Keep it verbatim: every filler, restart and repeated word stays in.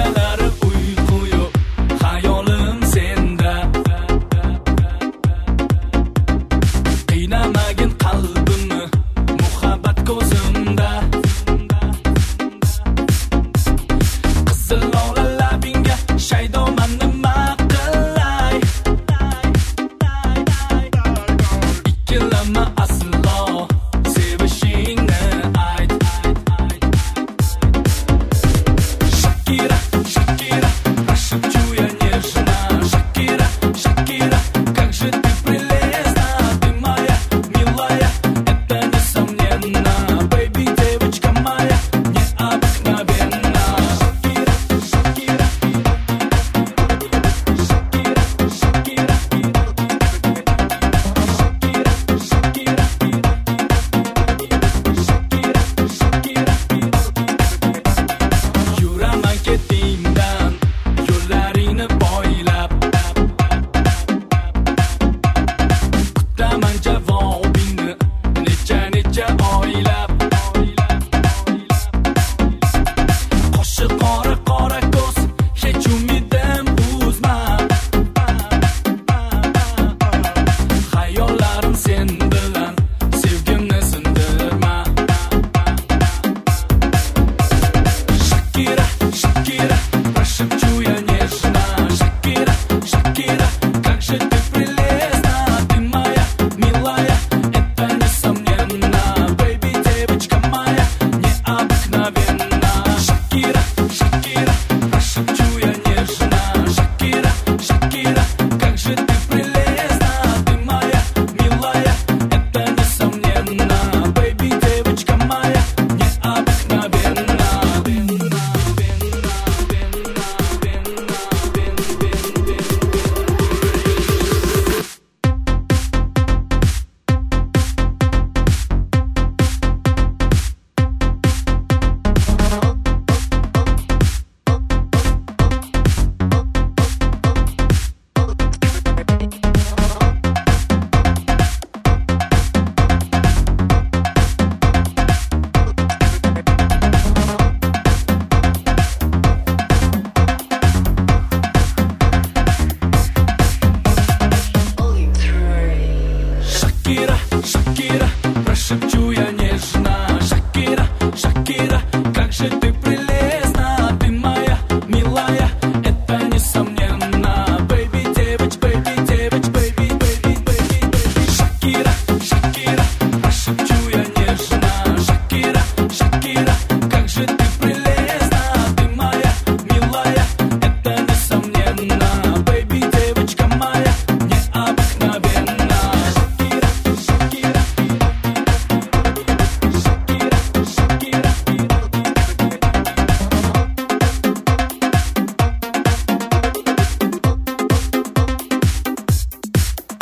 kechalari uyqu yo'q, hayolim senda. Qiynamagin qalbimni muhabbat ko'zimda. Qizil lola labingga shaydoman nima qilay. Ikkilama aslo sevishingni ayt. Shakira, Shakira, прошепчу я нежно. Shakira, Shakira, как же ты прелестна, ты моя милая, это несомненно. Baby, девочка моя, необыкновенна. Shakira, Shakira, Shakira, Shakira, Shakira, Shakira, Shakira. Yuraman ketingdan yo'llaringni boylab, kutaman javobingni necha necha oylab. Qoshi qora qora ko'z, hech umidim uzma. Hayollarim sen bilan, sevgimni sindirma. Shakira, Shakira, прошепчу я нежно. Shakira, Shakira, как же ты прелестна, ты моя милая, это несомненно. Baby, девочка моя, необыкновенна. Shakira, Shakira, прошепчу я нежно. Shakira, Shakira, как же ты прелестна, ты моя милая, это несомненно. Baby, девочка моя, необыкновенна. Shakira, Shakira, прошепчу я нежно. Shakira, Shakira, как же ты прелестна.